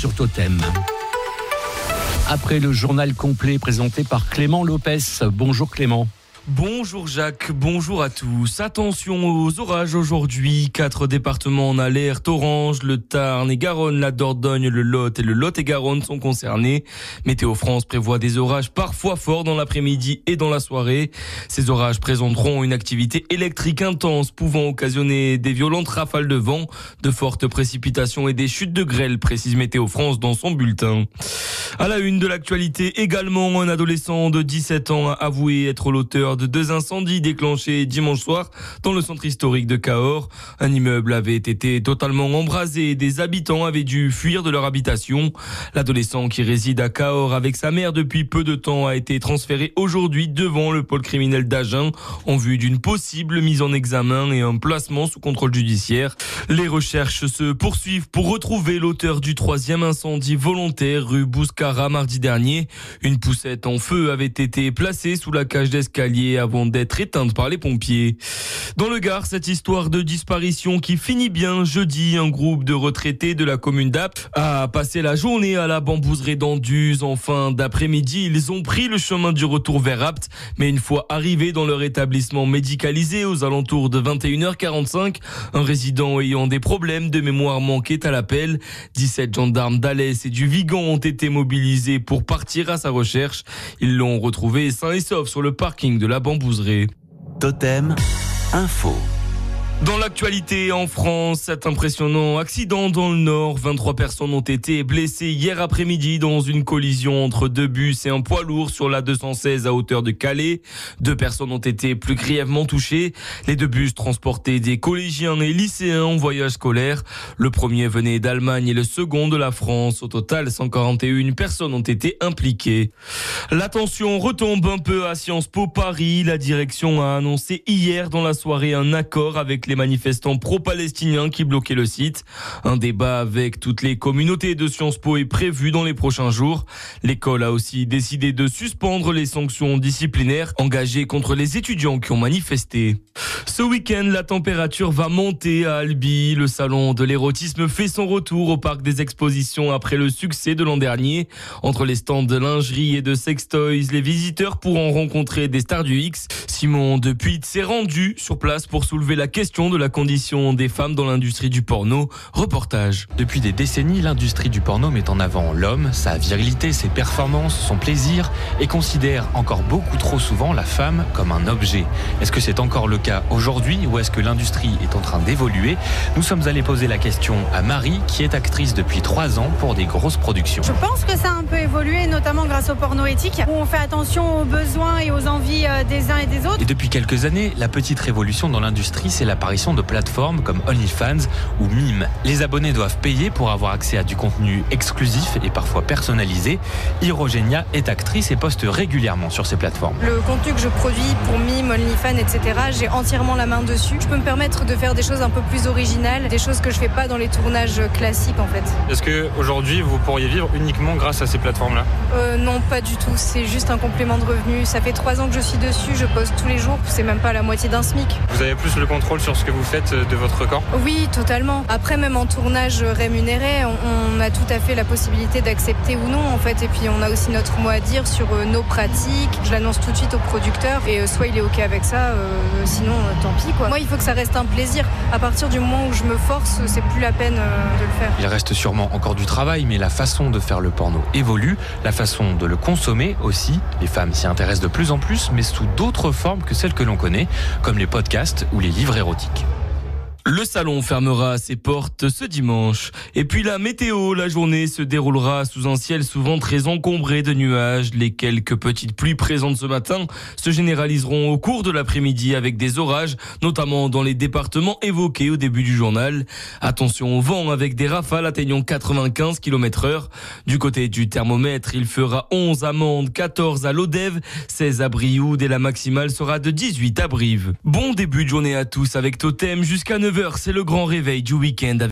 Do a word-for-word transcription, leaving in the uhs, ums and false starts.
sur Totem. Après le journal complet présenté par Clément Lopez. Bonjour Clément. Bonjour Jacques, bonjour à tous. Attention aux orages aujourd'hui. Quatre départements en alerte orange. Le Tarn et Garonne, la Dordogne, le Lot et le Lot-et-Garonne sont concernés. Météo France prévoit des orages parfois forts dans l'après-midi et dans la soirée. Ces orages présenteront une activité électrique intense pouvant occasionner des violentes rafales de vent, de fortes précipitations et des chutes de grêle, précise Météo France dans son bulletin. À la une de l'actualité également, un adolescent de dix-sept ans a avoué être l'auteur de deux incendies déclenchés dimanche soir dans le centre historique de Cahors. Un immeuble avait été totalement embrasé et des habitants avaient dû fuir de leur habitation. L'adolescent qui réside à Cahors avec sa mère depuis peu de temps a été transféré aujourd'hui devant le pôle criminel d'Agen en vue d'une possible mise en examen et un placement sous contrôle judiciaire. Les recherches se poursuivent pour retrouver l'auteur du troisième incendie volontaire rue Bouscara mardi dernier. Une poussette en feu avait été placée sous la cage d'escalier avant d'être éteinte par les pompiers. Dans le Gard, cette histoire de disparition qui finit bien jeudi, un groupe de retraités de la commune d'Apt a passé la journée à la bambouserie d'Anduze. En fin d'après-midi, ils ont pris le chemin du retour vers Apt, mais une fois arrivés dans leur établissement médicalisé aux alentours de vingt et une heures quarante-cinq, un résident ayant des problèmes de mémoire manquait à l'appel. dix-sept gendarmes d'Alès et du Vigan ont été mobilisés pour partir à sa recherche. Ils l'ont retrouvé sain et sauf sur le parking de la bambouserie. Totem Info. Dans l'actualité en France, cet impressionnant accident dans le Nord. vingt-trois personnes ont été blessées hier après-midi dans une collision entre deux bus et un poids lourd sur la deux cent seize à hauteur de Calais. Deux personnes ont été plus grièvement touchées. Les deux bus transportaient des collégiens et lycéens en voyage scolaire. Le premier venait d'Allemagne et le second de la France. Au total, cent quarante et une personnes ont été impliquées. La tension retombe un peu à Sciences Po Paris. La direction a annoncé hier dans la soirée un accord avec les manifestants pro-palestiniens qui bloquaient le site. Un débat avec toutes les communautés de Sciences Po est prévu dans les prochains jours. L'école a aussi décidé de suspendre les sanctions disciplinaires engagées contre les étudiants qui ont manifesté. Ce week-end, la température va monter à Albi. Le salon de l'érotisme fait son retour au parc des expositions après le succès de l'an dernier. Entre les stands de lingerie et de sextoys, les visiteurs pourront rencontrer des stars du X. Simon Depuy s'est rendu sur place pour soulever la question de la condition des femmes dans l'industrie du porno. Reportage. Depuis des décennies, l'industrie du porno met en avant l'homme, sa virilité, ses performances, son plaisir et considère encore beaucoup trop souvent la femme comme un objet. Est-ce que c'est encore le cas aujourd'hui ou est-ce que l'industrie est en train d'évoluer? Nous sommes allés poser la question à Marie, qui est actrice depuis trois ans pour des grosses productions. Je pense que ça a un peu évolué, notamment grâce au porno éthique, où on fait attention aux besoins et aux envies des uns et des autres. Et depuis quelques années, la petite révolution dans l'industrie, c'est l'apparition de plateformes comme OnlyFans ou Mime. Les abonnés doivent payer pour avoir accès à du contenu exclusif et parfois personnalisé. Hirogenia est actrice et poste régulièrement sur ces plateformes. Le contenu que je produis pour Mime, OnlyFans, et cetera, j'ai entièrement la main dessus. Je peux me permettre de faire des choses un peu plus originales, des choses que je fais pas dans les tournages classiques en fait. Est-ce qu'aujourd'hui vous pourriez vivre uniquement grâce à ces plateformes-là? euh, Non, pas du tout. C'est juste un complément de revenu. Ça fait trois ans que je suis dessus, je poste tous les jours. C'est même pas la moitié d'un SMIC. Vous avez plus le contrôle sur ce que vous faites de votre corps? Oui, totalement. Après, même en tournage rémunéré, on, on a tout à fait la possibilité d'accepter ou non en fait. Et puis on a aussi notre mot à dire sur euh, nos pratiques. Je l'annonce tout de suite au producteur et euh, soit il est ok avec ça, euh, sinon euh, tant pis quoi. Moi, il faut que ça reste un plaisir. À partir du moment où je me force, c'est plus la peine euh, de le faire. Il reste sûrement encore du travail, mais la façon de faire le porno évolue, la façon de le consommer aussi. Les femmes s'y intéressent de plus en plus, mais sous d'autres formes que celles que l'on connaît, comme les podcasts ou les livres érotiques. Le salon fermera ses portes ce dimanche. Et puis la météo, la journée se déroulera sous un ciel souvent très encombré de nuages. Les quelques petites pluies présentes ce matin se généraliseront au cours de l'après-midi avec des orages, notamment dans les départements évoqués au début du journal. Attention au vent avec des rafales atteignant quatre-vingt-quinze kilomètres heure. Du côté du thermomètre, il fera onze à Mende, quatorze à Lodève, seize à Brioude et la maximale sera de dix-huit à Brive. Bon début de journée à tous avec Totem jusqu'à neuf heures. C'est le grand réveil du week-end.